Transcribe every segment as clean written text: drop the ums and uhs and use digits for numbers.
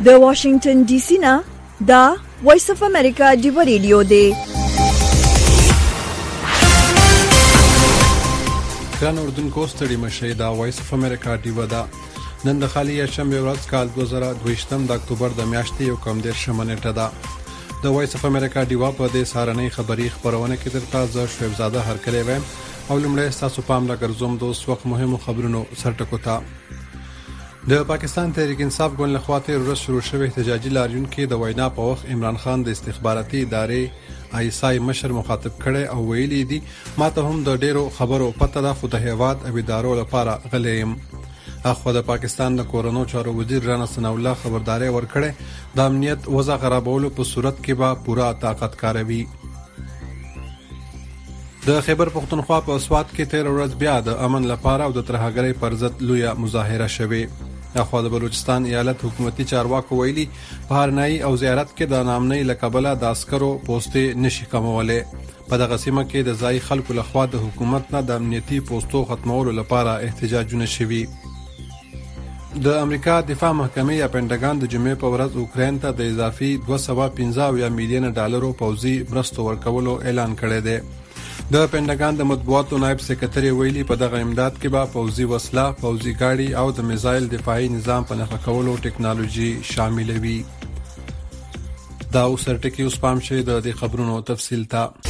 د واشنگټن ډي سي نه دا وایس اف امریکا ډیو ریډیو دی. ګران اردوونکو ستړي مشئ، دا وایس اف امریکا ډیو ده. نن د خالی شنبه ورځ کال 2022 د اکتوبر د میاشتې یو کم 10 نیټه ده. د وایس اف امریکا ډیو په دې سارنۍ خبری خبرونه کې درته ز شعیب زاده هرکلی وایم او لمړی تاسو پام لا ګرځوم د اوس وخت مهمو خبرونو سرټکو ته. د پاکستان تحریک انصاف ګوند له خوا تیر ورځ شروع شوی احتجاجي لاریون کې د وینا په وخت عمران خان د استخباراتي ادارې آیسای مشر مخاطب کړي او ویلي دي ماته هم د ډیرو خبرو پته ده خو د هیواد او ادارو لپاره غلیم. اخو د پاکستان د کورونو چارو وزیر رانا ثناء الله خبرداري ورکړي د امنیت وضع خرابولو په صورت کې به پورا طاقت کاروي. د خیبر پختونخوا په اسوات کې تیر ورځ بیا د امن لپاره او د ترهګرۍ پر ضد لویه مظاهره شوه. اخو د بلوچستان ایالت حکومتي چارواکو ویلي په هرنای او زیارت کې د نامنۍ لقبله د عسکرو پوسټې نشي کمولې. په دغه سیمه کې د ځای خلکو لخوا د حکومت نه د امنیتي پوسټو ختمولو لپاره احتجاجونه شوي. د امریکا دفاع محکمې یا پینټاګان د جمعې په ورځ اوکراین ته د اضافي 215 میلیون ډالرو پوځي مرستو ورکولو اعلان کړی دی. د پینټاګان د مطبوعاتو نائب سکرټری ویلي په دغه امداد کې به پوځي وسله، پوځي گاډي او د میزایل دفاعي نظام په نښه کولو ټیکنالوژي شامل وي. دا اوسرټکی اوس پام شي د دې خبرونو تفصیل ته.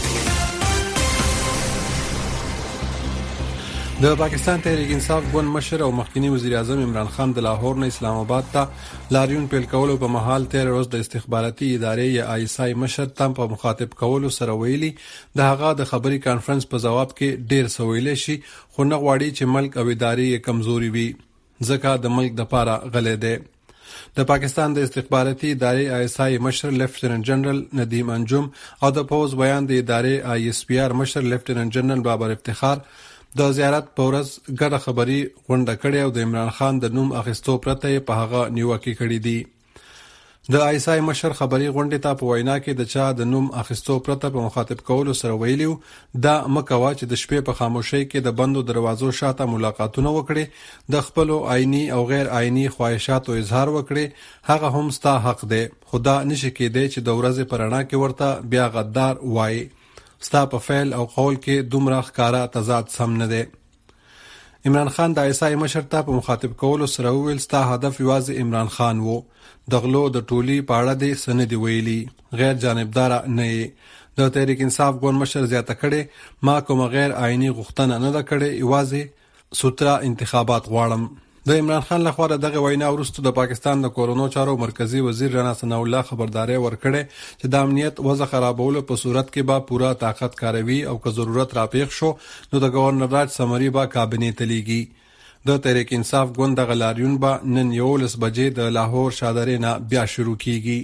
د پاکستان تحریک انصاف ګوند مشر او مخکنی وزیر اعظم عمران خان د لاهور نه اسلام آباد ته لاریون پیل کولو په محل تیر ورځ د استخباراتي ادارې یا آیسای مشر تم په مخاطب کولو سره ویلي د هغه د خبري کانفرنس په جواب کې ډیر سویل شي خو نه غواړي چې ملک او ادارې کمزوري وي ځکه د ملک د پاره غلې ده. د پاکستان د استخباراتي ادارې آیسای مشر لیفټیننټ جنرال ندیم انجم او د پوز بیان د ادارې آی اس پی آر مشر لیفټیننټ جنرال بابر افتخار د زیارت په ورځ ګډه خبري غونډه کړې او د عمران خان د نوم اخیستو پرته په هغه نیوکه کړې دي. د آیسای مشر خبري غونډې ته په وینا کې د چا د نوم اخیستو پرته په مخاطب کولو سره ویلیو دا مکوا چې د شپې په خاموشۍ کې د بندو دروازو شاته ملاقاتونه وکړي، د خپل آئینی او غیر آئینی خواهشاتو اظهار وکړي، هغه هم ستا حق دی. خدا نشي کېدی چې د ورځې پرانا کې ورته بیا غدار وایي. ستا په فعل او قول کې دومره ښکارا تضاد سم نه دی. عمران خان د آیسای مشر ته په مخاطب کولو سره ویل ستا هدف یوازې عمران خان وو، د غلو د ټولي پاړه دې سندې ویلي، غیر جانبدار نه یې. د تحریک انصاف ګوند مشر زیاته کړي ما کوم غیر آئینی غوښتنه نه ده کړې، یوازې سوتره انتخابات غواړم. د عمران خان لخوا دغه وینا وروسته د پاکستان د کورونو چارو مرکزی وزیر رانا ثناء الله خبرداري ورکړي چې د امنیت وضع خرابولو په صورت کې به پورا طاقت کاروي او که ضرورت راپېښ شو نو د گورنر راج سمري به کابینه تلیږي. د تحریک انصاف ګوند د غلاریون به نن 11 بجې د لاهور شادرې نه بیا شروع کیږي.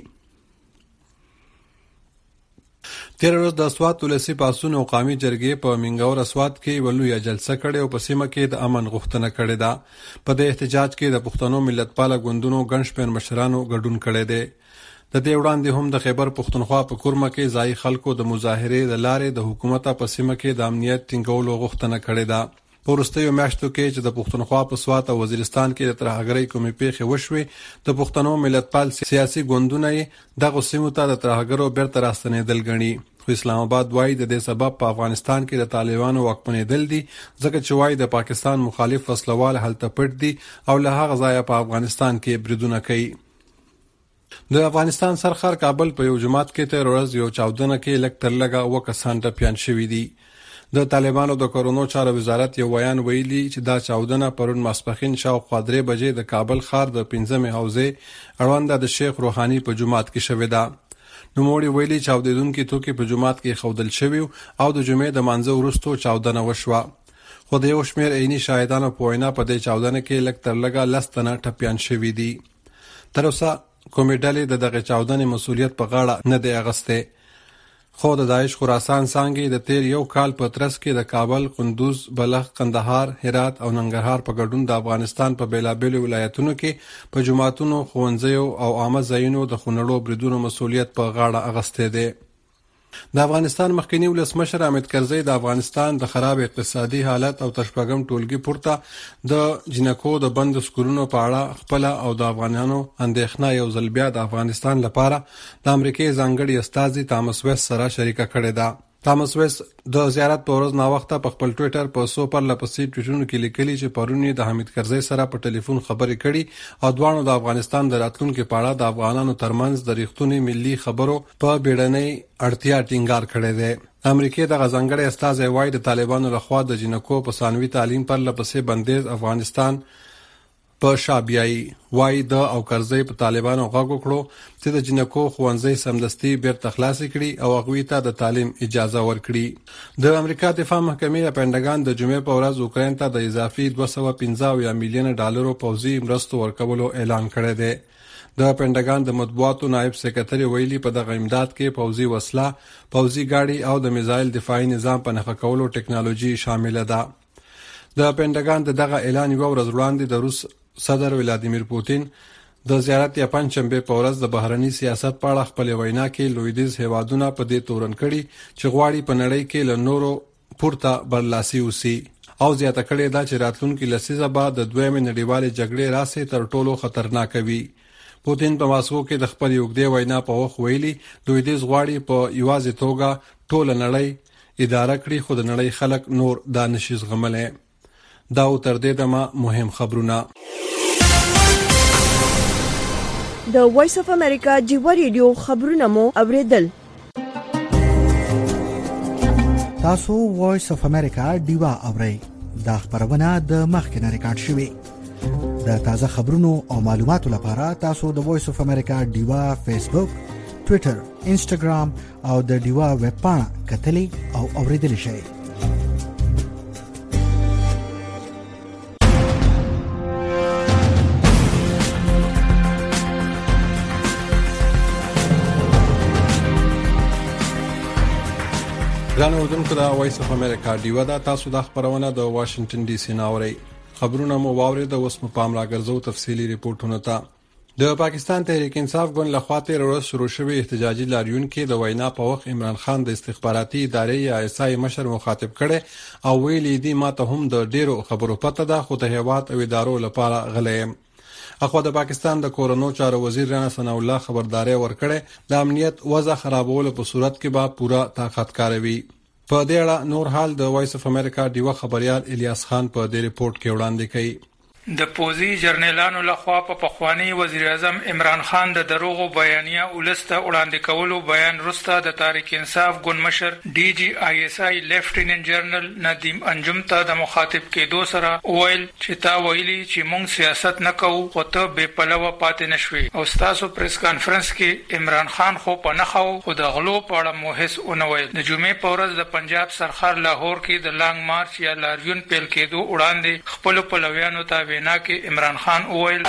تیر ورځ د اسوات ولسی پاسون او قومي جرګې په منګور اسوات کې ولویا جلسه کړې او په سیمه کې د امن غوښتنه کړې ده. په دې احتجاج کې د پښتنو ملتپاله ګوندونو ګڼشپن مشرانو ګډون کړی دی. د دې وړاندې هم د خیبر پختونخوا په کورمه کې ځای خلکو د مظاهره د لارې د حکومت په سیمه کې د امنیت ټینګولو غوښتنه کړې ده. په وروستیو میاشتو کې چې د پښتونخوا په سوات او وزیرستان کې د ترهګرۍ کومې پیښې وشوې د پښتنو ملتپال سیاسي ګوندونه دغه سیمو ته د ترهګرو بیرته راستنېدل ګڼي. خو اسلام آباد وایي د دې سبب په افغانستان کې د طالبانو واکمنېدل دي ځکه چې وایي د پاکستان مخالف وسلوال هلته پټ دي او له هغه ځایه په افغانستان کې بریدونه کوي. د افغانستان سرخر کابل په یو جماعت کې تیر ورځ یو چاودنه کې لږ تر لږه 2 کسان ټپیان شوي دي. د طالبانو د کورونو چارو وزارت یو بیان ویلي چې دا چاودنه پرون ماسپښین شاوخوا 3 بجې د کابل ښار د 15مې حوزې اړونده د شیخ روحاني په جماعت کې شوې ده. نوموړي ویلي چاودیدونکي توکي په جماعت کې خودل شوي او د جمعې د مانځه وروسته چاودنه وشوه. خو د یو شمېر عیني شاهدانو په وینا په دې چاودنه کې لږ تر لږه 10 تنه ټپیان شوي دي. تر اوسه کومې ډلې د دغه چاودنې مسؤلیت په غاړه نه دی اخیستی. خو د داعش خراسان څانګې د تیر یو کال په ترڅ کې د کابل، قندوز، بلخ، قندهار، هرات او ننګرهار په ګډون د افغانستان په بیلابیلو ولایتونو کې په جماعتونو، ښوونځیو او عامه ځایونو د خونړو بریدونو مسؤلیت په غاړه اخیستی دی. د افغانستان مخکنی ولسمشر حامد کرزی د افغانستان د خراب اقتصادي حالت او تشپږم ټولګي پورته د جنکو د بند سکولونو په اړه خپل او د افغانانو اندېښنه یو ځل بیا د افغانستان لپاره د امریکای ځانګړي استازي تامس ویس سره شریکه کړې ده. تامس ویس د زیارت په ورځ ناوخته په خپل ټوئیټر په سو پر لپسې ټویټونو کې لیکلي چې پرونی د حامد کرزی سره په ټلیفون خبرې کړي او دوانو د افغانستان د راتلونکو په اړه د افغانانو ترمنځ د ریښتونی ملي خبرو په بیړنۍ اړتیا ټینګار کړی دی. امریکای د غزنګړې استازي وایي د طالبانو لخوا د جنکو په ثانوي تعلیم پر لپسې بندیز افغانستان په شابیای وای د او کرزی په طالبانو غږ وکړو چې د جنکو خوانځي سمدستي بیرته خلاص کړي او هغوی ته د تعلیم اجازه ورکړي. د امریکا دفاع محکمې د پینټاګان د جمعې په ورځ اوکراین ته د اضافي 215 میلیون ډالرو پوځي مرستو ورکولو اعلان کړی دی. د پینټاګان د مطبوعاتو نائب سکرټری ویلي په دغه امداد کې پوځي وسله، پوځي گاډي او د میزایل دفاعي نظام په نښه کولو ټکنالوژي شامل ده. د پینټاګان دغه اعلان یو ورځ وړاندې د روس صدر ولادیمیر پوتین د زیارت یا پنځشنبه په ورځ د بهرنی سیاست په اړه خپل وینا کې لویدیز هیوادونه په دې تورن کړي چې غواړي په نړۍ کې له نورو پورته برلاسي وسی او زیاته کړي دا چې راتلونکي لسیزه بعد د دویمې نړیوالې جګړې راسي تر ټولو خطرناک وي. پوتین په ماسکو کې د خپل یوګدې وینا په وخت ویلي لویدیز غواړي په یوازې توګه ټول نړۍ اداره کړي خو د نړۍ خلک نور دا نشي زغملای. دا تر دې دمه مهم خبرونه. د وایس اف امریکا جیو ریډیو خبرونه مو اوریدل. تاسو وایس اف امریکا دیوا اورئ. دا خبرونه د مخکنه ریکارډ شوی. د تازه خبرونو او معلوماتو لپاره تاسو د وایس اف امریکا دیوا فیسبوک، ټوئیټر، انسټاګرام او د دیوا ویب پاڼه کتلی او اوریدل شئ. ګران اوردونکو د وایس اف امریکا دیوا دا تاسو د خبرونه د واشنگټن ډي سي ناوړي خبرونه مو واورید د اوس په پام راګرځو تفصيلي ریپورتونه ته. د پاکستان تحریک انصاف ګوند لخوا تیر ورځ شروع شوی احتجاجي لاریون کې د وینا په وخت عمران خان د استخباراتي ادارې یا ایسای مشر مخاطب کړي او ویلي دي ماته هم د ډیرو خبرو پته ده خو د هیواد او ادارو لپاره غلې. اخو د پاکستان د کورونو چارو وزیر رانا ثنا الله خبرداري ورکړه د امنیت وضع خرابولو په صورت کې به پورا طاقت کاروي. په دې اړه نور حال د وایس اف امریکا دیو خبريال الیاس خان په دې ریپورت کې وړاندې کړي. د پوزي جرنیلانو لخوا په پخوانی وزیر اعظم عمران خان د دروغو بیانیه ولسته وړاندې کولو بیان رسته د تحریک انصاف ګوند مشر ډي جی آی اس آی لیفټیننټ جنرال ندیم انجم ته د مخاطب کېدو سره ویل چې تا ویلي چې موږ سیاست نه کوو خو ته بې پلوه پاتې نشوي او ستاسو پریس کانفرنس کې عمران خان خو په نخو خو د غلو په اړه مو هیڅ ونه ویل. د جمعې په ورځ د پنجاب سرخار لاهور کې د لانګ مارچ یا لاریون پیل کېدو وړاندې خپل پلویانو ته وینا کې عمران خان اویل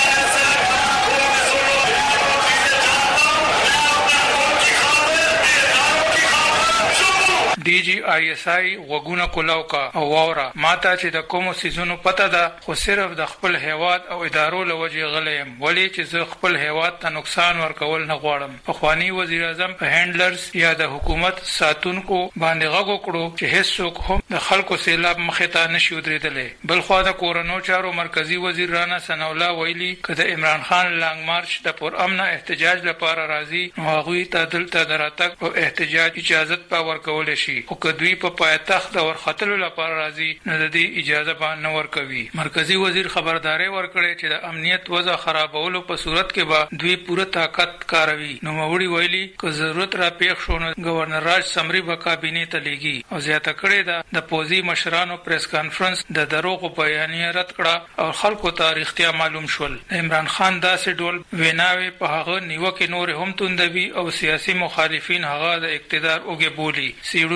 D G I S I وګونه کولاو کا او وره ماته چې د کومو سيزونو پته ده خو صرف د خپل هیواد او ادارو لوجه غلیم ولی چې زه خپل هیواد ته نقصان ورکول نه غواړم. پخوانی وزیر اعظم په هندلرز یا د حکومت ساتونکو باندې غږ وکړو چې هیڅوک هم د خلکو سیلاب مخې ته نشي ودرېدلی. بل خو د کورونو چارو مرکزی وزیر رانا ثنا الله ویلي کله عمران خان لانګ مارچ د پر امن احتجاج لپاره راځي هغه ته دلته دراتک او احتجاج اجازه په ورکول شي او کدوی په پایتخت او ورختلو لپاره راځي نه د دې اجازه باندې ورکوي. مرکزی وزیر خبرداري ورکړي چې د امنیت وضع خرابولو په صورت کې به دوی پوره طاقت کاروي. نو موري ویلي که ضرورت را پیښ شو نو گورنر راج سمري به کابینه ته لیږي او زیاته کړي ده د پوزي مشرانو پریس کانفرنس د دروغ بیانیه رد کړه او خلکو ته اړتیا معلوم شول. عمران خان داسې ډول ویناوي په هغه نیوکه نور هم توندوي او سیاسي مخالفین هغه د اقتدار اوګه بولی. سیړو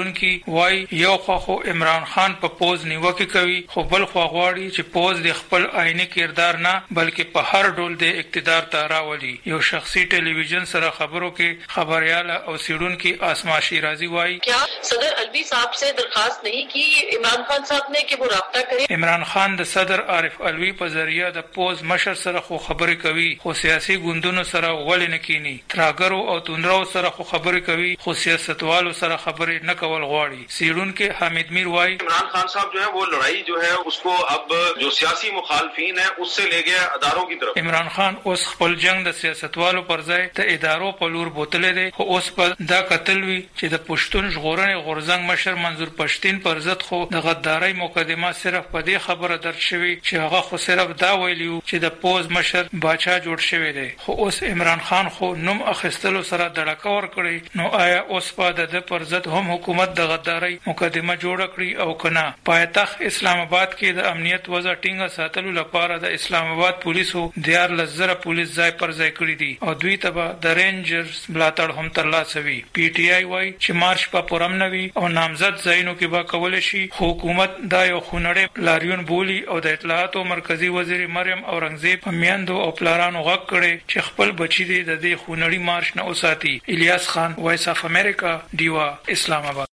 سیډونکي وای یو خو عمران خان په پوز نیوکه کوي خو بل خو غواړي چې پوز د خپل آئینی کردار نه بلکې په هر ډول د اقتدار ته راولي. یو شخصي ټلویزیون سره خبرو کې خبريال او سیډونکي آسما شیرازی وای کیا صدر الوی صاحب سے درخواست نہیں کی عمران خان صاحب نے کہ وہ رابطہ کرے. عمران خان د صدر عارف الوی په ذریعہ د پوز مشر سره خو خبرې کوي خو سیاسي ګوندونو سره ولې نه کینی. تراګرو او توندرو سره خو خبرې کوي خو سیاستوالو سره خبرې نه کول غواړي. سیډونکي حمید میر وای عمران خان صاحب جو ہے وہ لڑائی جو ہے اس کو اب جو سیاسی مخالفین ہیں اس سے لے گیا اداروں کی طرف. عمران خان اوس خپل جنگ د سیاستوالو پر ځای ته ادارو په لور بوتلې دي خو اوس په دا قتل وی چې د پښتون ژغورنې غورزنګ مشر منظور پښتين پر ضد خو د غدارۍ مقدمه صرف په دې خبره درج شوی چې هغه خو صرف دا ویلیو چې د پوز مشر باچا جوړ شوی دی خو اوس عمران خان خو نوم اخیستلو سره دړکه ور کړی. نو آیا اوس په د پر ضد هم حکومت د غدارۍ مقدمه جوړ کړی او کنه؟ پایتخت اسلام آباد کې د امنیت وضع ټینګه ساتلو لپاره د اسلام آباد پولیسو 14,000 پولیس ځای پر ځای کړی دي او دوی ته د رینجرز ملاتړ هم ترلاسه وي. پی ټی آی وای چې مارش په پرم نوي او نامزد ځایونو کې به کول شي. حکومت دا یو خونړی لاریون بولی او د اطلاعاتو مرکزی وزیر مریم اورنګزیب په میاندو او پلارانو غږ کړي چې خپل بچی دې د دې خونړی مارش نه وساتي. الیاس خان، وایس اف امریکا، ډیوا، اسلام آباد.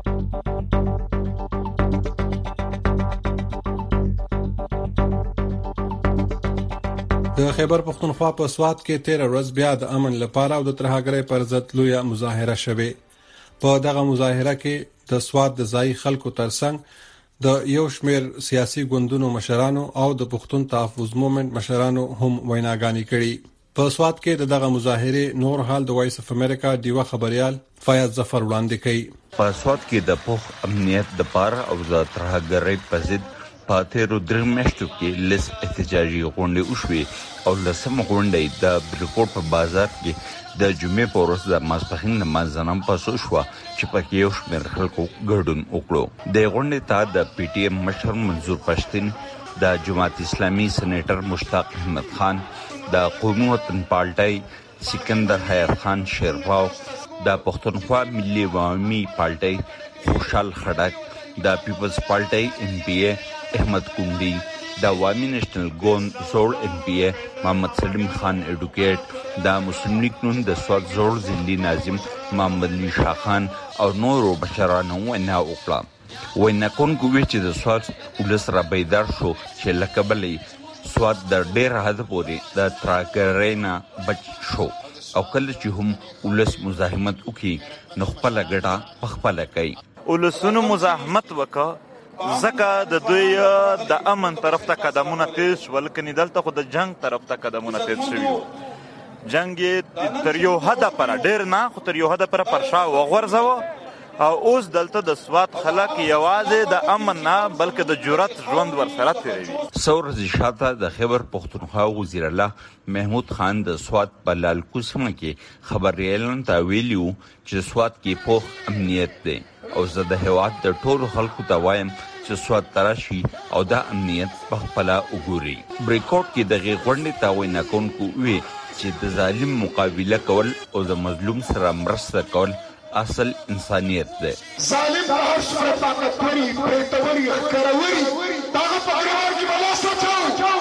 د خیبر پختونخوا په سوات کې 13 ورځ بیا د امن لپاره او د ترهګرۍ پر ضد لویه مظاهره شوه. په دغه مظاهره کې د سوات د ځای خلکو ترڅنګ د یو شمېر سیاسي ګوندونو مشرانو او د پښتون تحفظ موومېنټ مشرانو هم ویناګانې کړي. په سوات کې دغه مظاهره نور حال د وایس اف امریکا دیوه خبريال فیاض ظفر وړاندې کړي. په سوات کې د پوخ امنیت د پاره او د ترهګرۍ په ضد په تیرو درې میاشتو کې لس احتجاجي غونډې وشوې او لسم غونډې د بریکوټ په بازار کې د جمعې په ورځ د ماسپښین نمازنام پاسو شو چې پکې یو شمېر خلکو ګډون وکړو. د غونډې ته د پی ټی ایم مشر منظور پښتين، د جماعت اسلامي سېنیټر مشتاق احمد خان، د قومي وطن پارټۍ سکندر حیات خان شیرواو، د پښتونخوا ملي عوامي پارټۍ خوشحال خټک، د پیپلز پارټۍ ان پی اے احمد کندی، د عوامي نېشنل ګوند زوړ ان پی اے محمد سلیم خان اډوکیټ، د مسلم لیگ نون د سوات زوړ ضلعي ناظم محمد علی شاه خان او نورو مشرانو وینا وکړه. وینا کوونکو ویل چې د سوات ولس را بیدار شو چې لکه بلې سوات د ډېر حد پورې د ترهګرۍ نه بچ شو او کله چې هم ولس مزاحمت وکړي نو خپله ګټه پخپله کوي. ولسونو مزاحمت وکړه ځکه د دوی د امن طرف ته قدمونه تیز شول، کنې دلته خو د جنگ طرف ته قدمونه تیز شوي وو. جنگ یې تر یو حده پره، ډېر نه خو تر یو حده پره پر شا وغورځوه او اوس دلته د سوات خلک یوازې د امن نه بلکې د جرأت ژوند ورسره تېروي. څو ورځې شاته د خیبر پښتونخوا وزیر الله محمود خان د سوات په لالکو سیمه کې خبریالانو ته ویلي وو چې سوات کې پوخ امنیت دی او زه د هېواد د ټولو خلکو ته وایم چې سوات ته راشي او دا امنیت په خپله وګوري. بریکوټ کې دغې غونډې ته وینا کوونکو ووی چې د ظالم مقابله کول او د مظلوم سره مرسته کول اصل انسانیت دی. ظالم په هر څومره طاقتوري، برېتوري، ښکروري د هغه په ګریوان کې به لاس واچوو.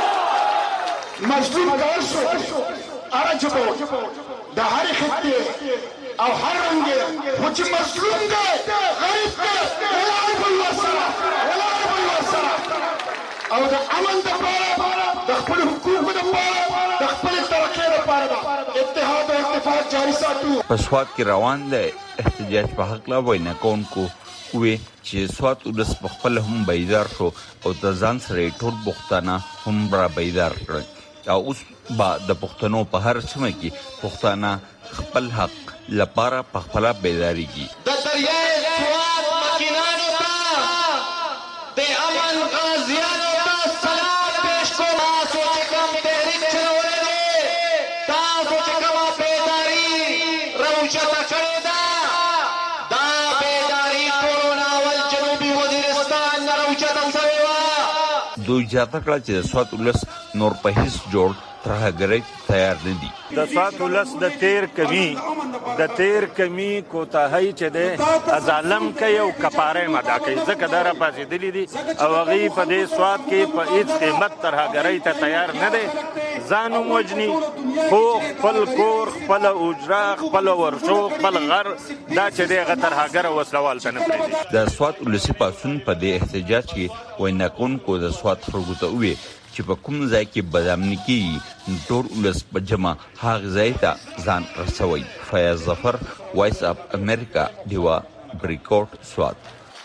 مظلوم که هر څوک هره ژبه د هرې خطې او هر رنګ خو چې مظلوم دی، غریب دی، ولاړ به یې ورسره او د امن دپاره، د خپلو حقوقو دپاره، د خپلې ترقۍ دپاره اتحاد او اتفاق جاري ساتو. په سوات کې روان دی احتجاج په هکله وینا کوونکو ووی چې سوات ولس په خپله هم بیدار شو او د ځان سره یې ټول پښتانه هم را بیدار کړل او اوس به د پښتنو په هر سیمه کې پښتانه خپل حق لپاره په خپله بیداریږي. د دریای سوات مکینانو ته د امن غازیانو ته سلام پیش کوم. تاسو چې کوم تحریک چلولی دی، تاسو چې کومه بیداري راوچته کړې ده، دا بیداري ټولو نه اول جنوبي وزیرستان نه راوچته شوې وه. دوی زیاته کړه چې د سوات ولس نور په هیڅ جوړ ترهګرۍ تیار نه دي. د سوات ولس د تیر کمی کوتاهی چې ده ظالم کوي او کفاره مدا کوي ځکه دا را پاسېدلي دي او هغوی په دې سوات کې په هېڅ قیمت ترهګرۍ ته تیار نه دی. ځان هم وژني خو خپل کور خپله اوجره خپله ورشو خپل غر دا چې دی هغه ترهګره وسلوال ته نه پرېږدي. د سوات ولسي پاڅون په دې احتجاج کې وینا کوونکو د سوات خلکو ته وویل چې په کوم ځای کې بدامني کېږي ټول ولس په جمع هغه ځای ته ځان رسوي. فیاض ظفر، وایس اف امریکا، ډیوا بریکوټ، سوات.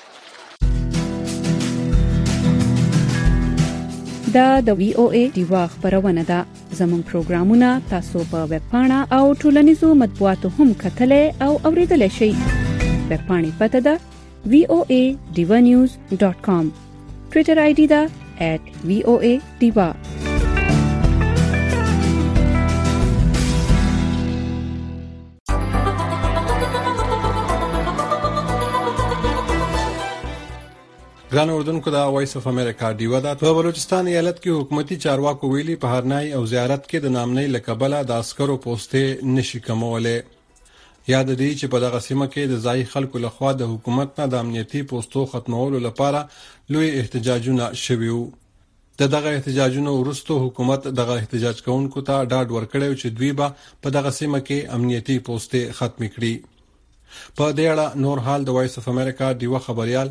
دا د وی او ای ډیوا خبرونه ده. زموږ پروګرامونه تاسو په ویب پاڼه او ټولنیزو مطبوعاتو هم کتلای او اوریدلای شئ. ویب پاڼې پته ده voanews.com. ټویټر آی ډي ده @VOA Diva. ګران اردوونکو دا وایس اف امریکا ډیوا ده. په بلوچستان ایالت کې حکومتي چارواکو ویلي په هرنای او زیارت کې د نامنۍ لقبله د عسکرو پوسټې نشي کمولې. یاد دی چې په دغه سیمه کې د ځای خلکو لخوا د حکومت نه د امنیتي پوسټو ختمولو لپاره لوی احتجاجونه شوي وو. دغه احتجاجونو وروسته حکومت دغه احتجاج کوونکو ته ډاډ ورکړی چې دوی به په دغه سیمه کې امنیتي پوسټې ختم کړي. په دې اړه نور حال د وایس اف امریکا ډیوا خبريال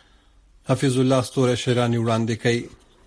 حفیظ الله ستوره شیرانی وړاندې کوي.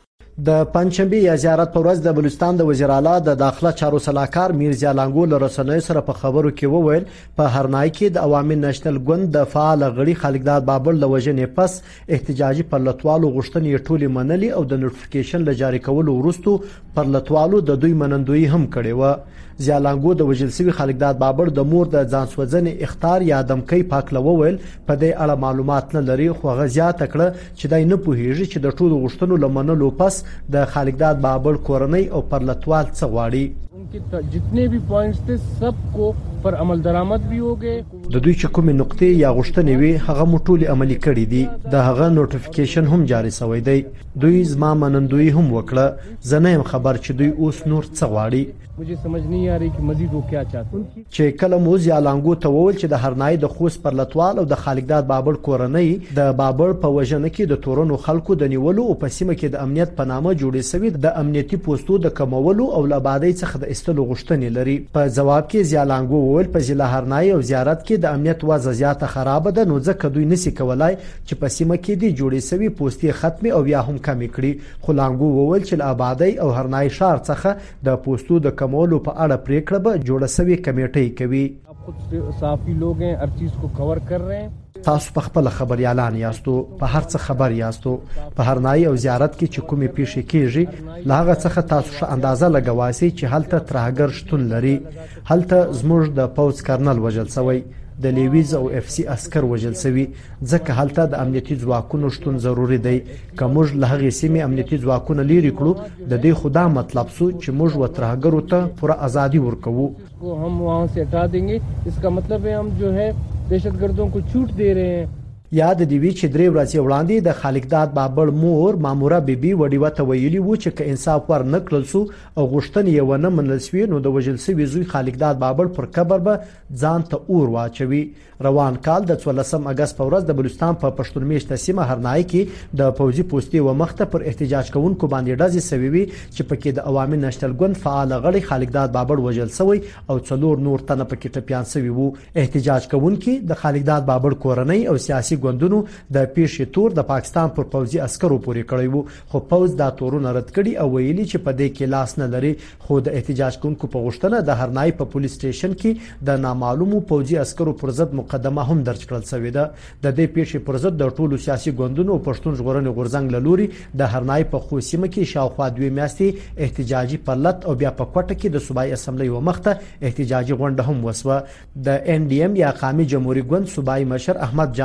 د پنځشنبه یا زیارت پر ورځ د بلوچستان د وزیر اعلی د داخله چارو صلاحکار میرزا لانګو له رسنیو سره په خبرو کې وویل په هرنای کې د عوامي نېشنل ګوند د فعال غړي خالقداد بابل له وجنې پس احتجاجي پرلطوالو غوښتنې ټولې منلي او د نوټیفیکیشن لجاري کولو وروسته پرلطوالو د دوی منندوی هم کړې و. زیالانګو د وجل سوي خالقداد بابر د مور د ځان سوځنې اختار یا دمکې پاکله وویل په دې اړه معلومات نه لري خو غزيات کړه چې دای نه پوهیږي چې د ټولو غوښتنو لمنلو پس د خالقداد بابر کورنۍ او پرلطوال څه غواړي. उनके जितने भी पॉइंट्स थे सबको पर अमल दरामद भी हो गए. د دوی چې کومې نقطې یا غوښتنې وي هغه مټولي عملي کړي دي. د هغه نوټیفیکیشن هم جاری شوی دی. دوی زما منندوی هم وکړه. زه نه يم خبر چې دوی اوس نور څه غواړي. मुझे समझ नहीं आ रही कि मजीद वो क्या चाहते हैं. چې کله مو زیالانګو ته وویل چې د هرنای د خوست پرلطوال او د خالقداد بابر کورنۍ د بابر په وجنه کې د تورونو خلکو د نیولو او په سیمه کې د امنیت په نامه جوړې شوی د امنیتي پوسټو د کمولو او لابادۍ څخه د استلو غوښتنې لري. په جواب کې زیالانګو وویل په ضلع هرنای او زیارت کې د امنیت وضع زیاته خراب ده نو ځکه دوی نسی کولای چې په سیمه کې د جوړې شوی پوسټي ختم او یا هم کم کړي. خو لانګو وویل چې لابادۍ او هرنای شهر څخه د پوسټو د کمولو په اړه پریکړه به جوړه شوی کمیټې کوي. خود صحافي لوگ ہیں هر چیز کو کور کر رہے ہیں. تاسو په خپل خبريالان یاستو په هر څه خبر یاستو په هرنای او زیارت کې چې کومې پیښې کیږي لاغه څخه تاسو ښه اندازه لګواسي چې هلته ترهګر شتون لري. هلته زموږ د پوز کرنل وجل سوی د لیویز او اف سی عسكر وجل سوي ځکه هلته د امنیتي ځواکونو شتون ضروری دی. کومج له هغې سیمې امنیتي ځواکونه لري کړو د دې خدا مطلب سو چې موږ وترهګرو ته پوره ازادي ورکوو. हम वहां से हटा देंगे इसका मतलब है हम जो है दहशतगर्दों को छूट दे रहे हैं. یاد دی وی چې درې ورځې وړاندې د خالقداد بابر مور ماموره بیبي وډیوه ته ویلي وو چې که انصاف ور نکړل سو او غوښتنې یې ونه منل سوې نو د وجل سوي زوی خالقداد بابر پر قبر به ځان ته اور واچوي. روان کال د 14 اگست په ورځ د بلوچستان په پښتون میشته سیمه هرنای کې د پوځي پوسټي و مخته پر احتجاج کوونکو باندې ډزې سوي وي چې پکې د عوامي نېشنل ګوند فعال غړي خالقداد بابر وجل سوی او څلور نور تنه پکې ټپيان سوي وو. احتجاج کوونکي د خالقداد بابر کورنۍ او سیاسي ګوندونو د پیښې تور د پاکستان پر پوځي عسکرو پورې کړی وو خو پوځ دا تورونه رد کړي او ویلي چې په دې کې لاس نه لري. خو د احتجاج کوونکو په غوښتنه د هرنای په پولیس سټیشن کې د نامعلومو پوځي عسکرو پر ضد مقدمه هم درج کړل شوې ده. د دې پیښې پر ضد د ټولو سیاسي ګوندونو او پښتون ژغورنې غورځنګ لوري د هرنای په خوسیمه کې شاوخوا 2 میاشتې احتجاجي پرلط او بیا په کوټه کې د صوبایي اسمبلی و مخته احتجاجي غونډه هم وسوه. د ان ډي ام یا قومي جمهوریت ګوند صوبایي مشر احمد جان وډیوا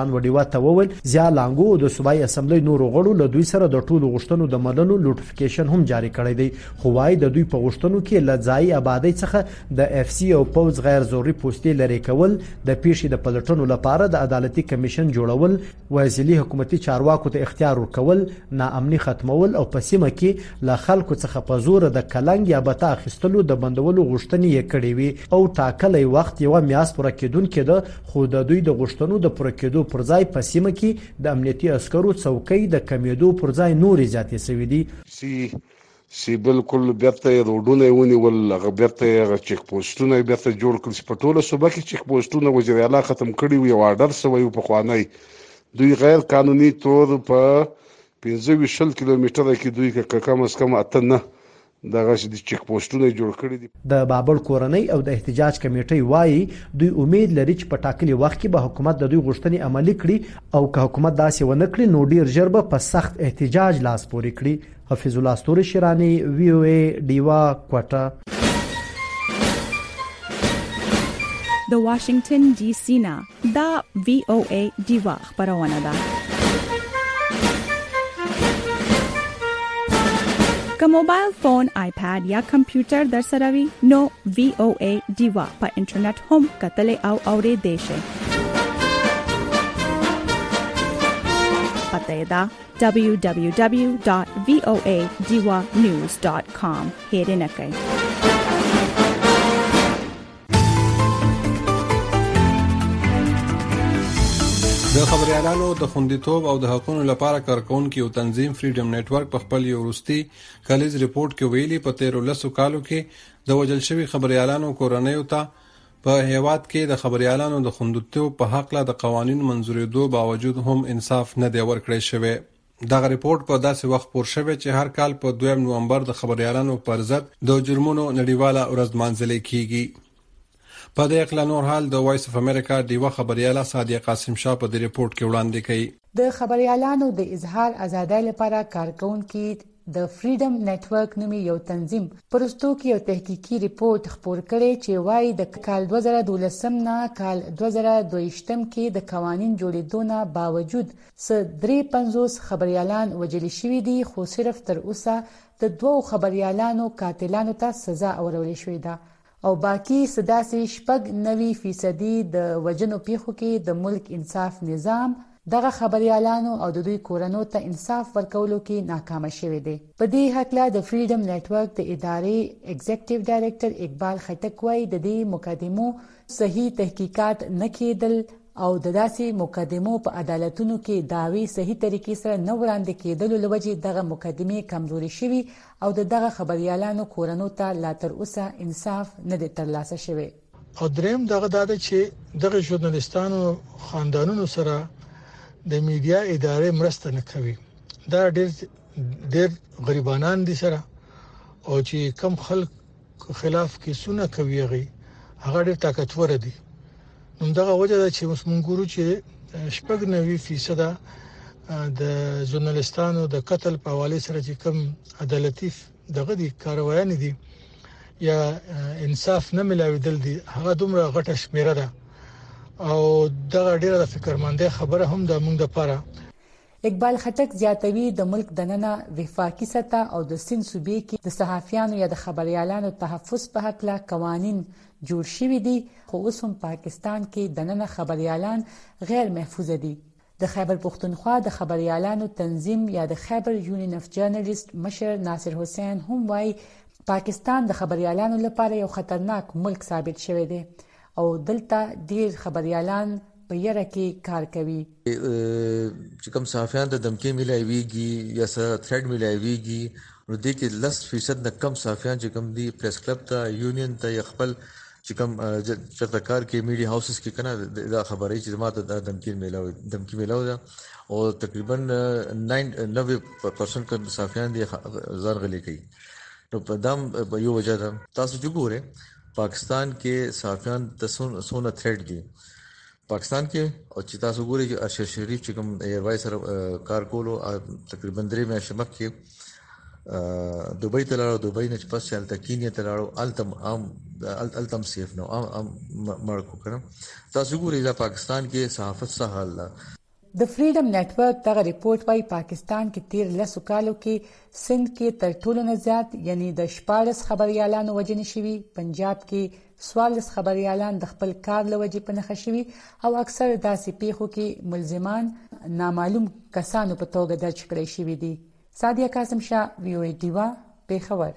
ته وویل زیا لانګو د صوبایي اسمبلی نورو غړو له دوی سره د ټولو غوښتنو د منلو نوټیفیکیشن هم جاری کړی دی خو وايي د دوی په غوښتنو کې له ځایي آبادی څخه د اف سی او پوز غیر ضروري پوسټې لري کول د پیښې د پلټنو لپاره د عدالتي کمیشن جوړول وزیري حکومتي چارواکو ته اختیار ورکول ناامني ختمول او په سیمه کې له خلکو څخه په زور د کلنګ یا بتا اخیستلو د بندولو غوښتنې یې کړې وي او ټاکلی وخت یو میاس پوره کېدونکې ده خو د دوی د غوښتنو د پوره کېدو پر ځای په سیمه کې د امنیتي عسکرو څوکۍ د کمیدو پر ځای نورې زیاتې شوې دي سی بالکل بیرته روډونه ونیول هغه بیرته چیک پوسټونه بیرته جوړ کړل په ټوله صوبه کې چیک پوسټونه وزیر اعلی ختم کړي وي او آرډر سوی په خوانی دوی غیر قانوني تور په 15 کیلومتره کې دوی کم از کم اتنه دغه د چیک پوسټونه جوړ کړي دي د بابل کورنۍ او د احتجاج کمیټې وایي دوی امید لري چې په ټاکلي وخت کې به حکومت د دوی غوښتنې عملي کړي او که حکومت داسې ونه کړي نو ډیر ژر به په سخت احتجاج لاس پورې کړي حفیظ الله ستوري شیرانی وی او ای دیوا کوټه د واشنگټن ډي سي نه دا وی او ای دیوا خبرونه ده که موبایل فون آیپاد یا کمپیوټر در سره وي نو وی او ای دیوا په انټرنیټ هم کتلې او اورېدې شئ پته دا www.voadiwanews.com هېرنه کوئ د خبريالانو د خوندیتوب او د حقوقو لپاره کارکونکو یو تنظیم فریډم نتورک په خپل یو وروستي کالیز ریپورت کې ویلي په 13 کالو کې د وجل شوی خبريالانو کورنیو ته په هیواد کې د خبريالانو د خوندیتوب په حق له د قوانینو منځورېدو باوجود هم انصاف نه دی ورکړی شوی دغه ریپورت په داسې وخت پور شوی چې هر کال په 2 نومبر د خبريالانو پر ضد د جرمونو نړیواله ورځ مانځل کیږي په دې اقلا نور حال د وایس اف امریکا دیوه خبرياله سادیه قاسم شاه په دې ریپورت کې وړاندې کړي د خبريالانو د اظهار ازادۍ لپاره کارکونکو د فریډم نتورک نومي یو تنظیم پرستو کې یو تحقیقي ریپورت خپور کړي چې وايي د کال 2012 نه کال 2022 کې د قوانين جوړېدو نه باوجود 350 خبريالان وژل شوي دي خو صرف تر اوسه د 2 خبريالانو قاتلانو ته سزا اورول شوې ده او باقی سداسي 90% د وجنو پیښو کې د ملک انصاف نظام دغه خبريالانو او د دوی کورنو ته انصاف ورکولو کې ناکام شوی دی په دې حق له د فریډم نتورک د ادارې ایگزیکټیو ډایریکټر اقبال خټک وايي د دې مقدمو صحیح تحقیقات نه کېدل او د داسې مقدمو په عدالتونو کې داوی صحیح طریقې سره نه وړاندې کېدل لوجه دغه مقدمه کمزوري شوی او دغه خبريالانو کورنو ته لا تر اوسه انصاف نه دی ترلاسه شوی او دریم دغه د چې دغه ژورنالستانو خاندانونو سره د میډیا ادارې مرسته نه کوي دا ډېر غریبانان دي سره او چې کم خلک خلاف کیسونه کوي هغه ډېر طاقتور دي نو دغه وجه ده چې موږ ګورو چې 90% د ژورنالستانو د قتل په حواله سره چې کم عدالتي دغه دي کاروایان دي یا انصاف نه ملاویدل دي هغه دومره غټه شمیره ده او دغه ډیره د فکرمندۍ خبره هم د موږ لپاره اقبال خټک زیاتوي د ملک دننه وفاقي سطح او د سین صوبې کې د صحافیانو یا د خبريالانو تحفظ په حق له قوانين جوړ شوي دي خو اوس هم پاکستان کې دننه خبريالان غیر محفوظ دي د خیبر پختونخوا د خبريالانو تنظیم یا د خیبر یونین اف جرنالیست مشر ناصر حسین هم وايي پاکستان د خبريالانو لپاره یو خطرناک ملک ثابت شوی دی او دلته ډیر خبريالان په یره کې کار کوي چې کوم صحافیان ته دمکی ملایويږي یا سره تھریډ ملایويږي نو د کې 10% نه کم صحافیان چې کوم دی پریس کلب ته یونین ته خپل چې کوم چرتکار کې میډیا هاوسز کې کنه دا خبرې چې ماته د دمکی ملاوي او تقریبا 90% کوم صحافیان دي ځان غلي کوي نو په دام یو وجه ده تاسو چې ګوره پاکستان کې صحافیان تسونه تھریډ دي پاکستان کې او چې تاسو ګورئ چې ارشد شریف چې کوم ایروای سره کار کولو تقریبا 3 میاشتې مخکې دوبۍ ته لاړو دوبۍ نه چې پس چلته کینیا ته لاړو التم سیف نو مړکو کړم تاسو ګورئ دا پاکستان کې صحافت څه حال ده د فریډم نتورک دغه ریپورت وايي پاکستان کې تیر 10 کالو کې سند کې تر ټولو نه زیات یعنی د 14 خبريالانو وژنې شوي، پنجاب کې 14 خبريالان د خپل کار لوجې په نخښه شوي او اکثر داسې پیښو کې ملزمان نامعلوم کسانو په توګه درج کړي شوي دي. سادیه قاسم شاه وی او ای ډیوا پیښور.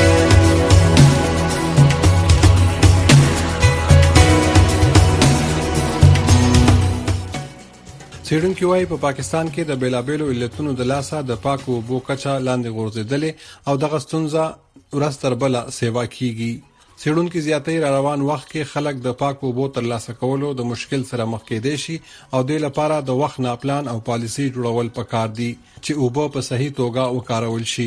څېړونکي وايي په پاکستان کې د بیلابېلو علتونو د لاسه د پاکو اوبو کچه لاندې غورځېدلې او دغه ستونزه ورځ تر بله سیوا کیږي. څېړونکي زیاتې را روان وخت کې خلک د پاکو اوبو ترلاسه کولو د مشکل سره مخ کېدای شي او د لپاره د وخت نه پلان او پالیسي جوړول پکار دي چې اوبو په صحیح توګه وکارول شي.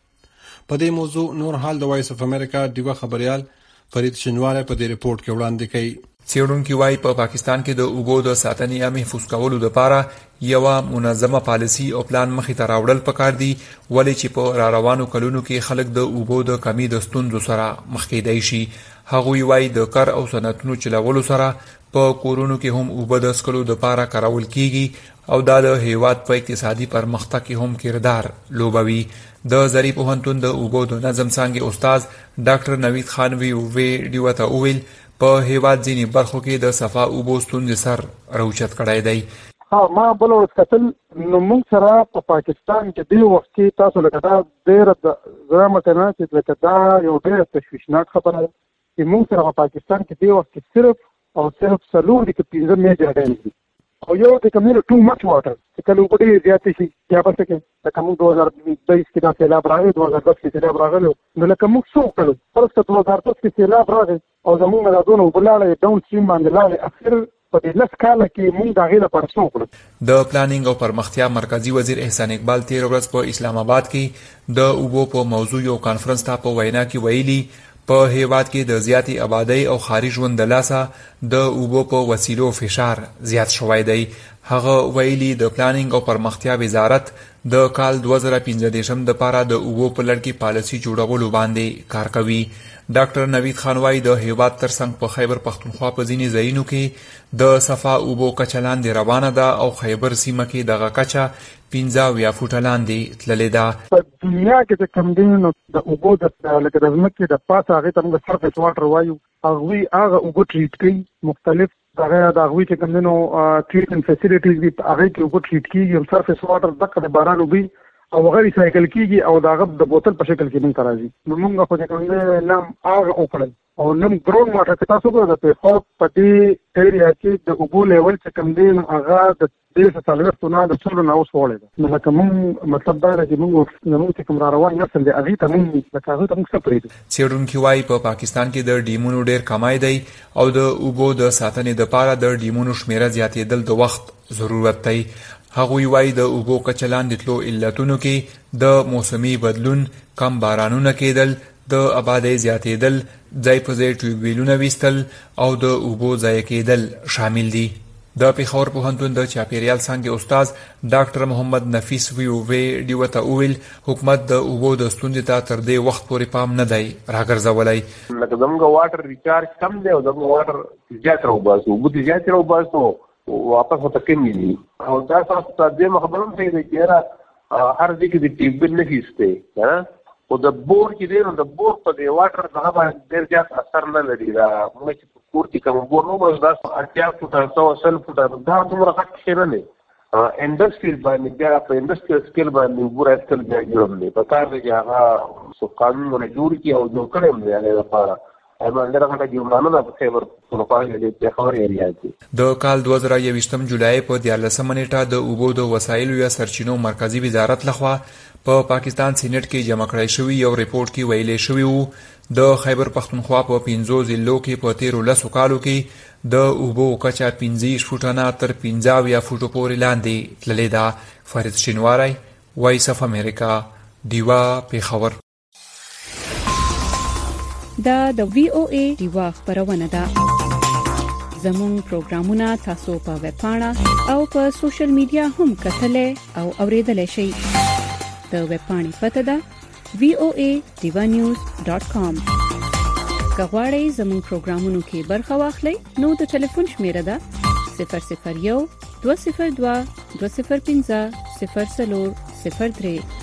په دې موضوع نور حال د وایس اف امریکا ډیوا خبريال فرید شنواره په دې ریپورت کې وړاندې کړي. څېړونکي وايي په پاکستان کې د اوبو د ساتنې یا محفوظ کولو لپاره یو منظمه پالیسي او پلان مخې ته راوړل پکار دي، ولې چې په را روانو کلونو کې خلک د اوبو د کمی د ستونزو سره مخ کېدای شي. هغوی وايي د کار او صنعتونو چلولو سره په کورونو کې هم اوبه د څښلو لپاره کارول کیږي او دا د هیواد په اقتصادي پرمختګ کې هم کردار لوبوي. د زری پوهنتون د اوبو د نظم څانګې استاد ډاکټر نوید خان وی ډیو ته وویل په هیواد ځینې برخو کې د صفا اوبو ستونزې سر راوچت کړی دی. ما بل ورځ کتل نو موږ سره په پاکستان کې دی وخت کې تاسو لکه دا ډېره د زما کنه چې لکه دا یو ډېر تشویشناک خبره ده چې موږ سره په پاکستان کې دی وخت کې صرف سلور دي کې 15 میجر ډیمز دي او یو د کمینو ټو مچ واټر چې کله وګړي زیات شي یا پس کې د کوم 2022 کې دا سیلاب راغی 2010 کې سیلاب راغلی نو لکه موږ څو کړو فرض کړو 2010 کې سیلاب راغی او زموږ نه دونه وبلاړې ډاون سټریم باندې لاړې اخر په دې لس کال کې موږ دا غیله پر څو کړو. د پلانینګ او پرمختیا مرکزی وزیر احسان اقبال تیر ورځ په اسلام آباد کې د اوبو په موضوع یو کانفرنس ته په وینا کې ویلي په هیواد کې د زیاتی آبادی او خارج ژوند د لاسه د اوبو په وسیلو فشار زیات شوی دی. هغه ویلي د پلانینګ او پرمختیا وزارت د کال 2015 د پاره د اوبو په لړ کې پالیسي جوړولو باندې کار کوي. ډاکټر نوید خان وايي د هیواد ترڅنګ په خیبر پختونخوا په ځینې ځایونو کې د صفا اوبو کچه لاندې روانه ده او خیبر سیمه کې دغه کچه 15 فوټه لاندې تللې ده. په دنیا کې د کم دینو د اوبو د لکه د ځمکې د پاسه هغه ته موږ سرفیس واټر وایو هغه اوبو ټریټ کوي مختلف هغه د هغوی چې کوم دینو ټریټمنټ فیسیلیټیز دي هغه کې اوبو ټریټ کیږي او سرفیس واټر دغه د باران اوبه او هغه ریسایکل کیږي او داغه د بوتل په شکل کې موږ راځي. نو موږ خو چې کوم نام هغه وکړل او نن ګرون واټر کې تاسو ګورئ د پیښو په دې ایریا کې د اوبو لیول چې کوم دین هغه د دې څخه څلور نه د څلور نه اوس وړي نو لکه موږ مطلب دا دی چې موږ کوم را روان نسل دی هغه ته موږ لکه هغه ته موږ سپریږو. څېړونکي وايي په پاکستان کې د ډیمونو ډېر کمای دی او د اوبو د ساتنې لپاره د ډیمونو شمیره زیاتېدل د وخت ضرورت دی. هغوی وايي د اوبو کچه لاندې تلو علتونو کې د موسمي بدلون، کم بارانونه کېدل، د آبادی زیاتېدل، ځای په ځای ټیوبویلونه ویستل او د اوبو ضایع کېدل شامل دي. د پېښور پوهنتون د چاپیریال څانګې استاد ډاکټر محمد نفیس وی ډیو ته وویل حکومت د اوبو د ستونزې ته تر دې وخت پورې پام نه دی راګرځولی. لکه زموږ واټر ریچارج کم دی او زموږ واټر زیات راوباسو اوبه دې زیات راوباسو واپس ورته کمې دي او دا تاسو ته دې خبره هم صحیح ده چې یاره هر ځای کې د ټیوبویل نه کېستی خو د بور چې دی نو د بور په دې واټر دغه باندې ډېر زیات اثر نه لري. دا موږ چې په کور کې کوم بور نو بس دا 80 فوټه 100 فوټه دا دومره غټ شی نه دی. انډسټریل باندې بیا په انډسټریل سکیل باندې بور اټکل بیا جوړ دی په کار دی چې هغه څو قانونونه جوړ کړي او جوړ کړي هم دی هغې لپاره د کال 2021 جولای په 14 نیټه د اوبو د وسایلو یا سرچینو مرکزی وزارت لخوا په پاکستان سینټ کې جمع کړی شوی یو ریپورت کې ویلي شوی وو د خیبر پختونخوا په 15 ضلعو کې په 13 کالو کې د اوبو کچه 15 فوټه نه تر 15 فوټو پورې لاندې تللې ده. فرید شینواری، وایس اف امریکا، ډیوا پیښور. دا د وی او ای ډیوا خبرونه ده. زموږ پروګرامونه تاسو په ویب پاڼه او په سوشل میډیا هم کتلای او اوریدلای شئ. د ویب پاڼې پته ده voanews.com. کغواړئ زموږ پروګرامونو کې برخه واخلئ نو د ټلیفون شمیره ده 001 202 2015 0403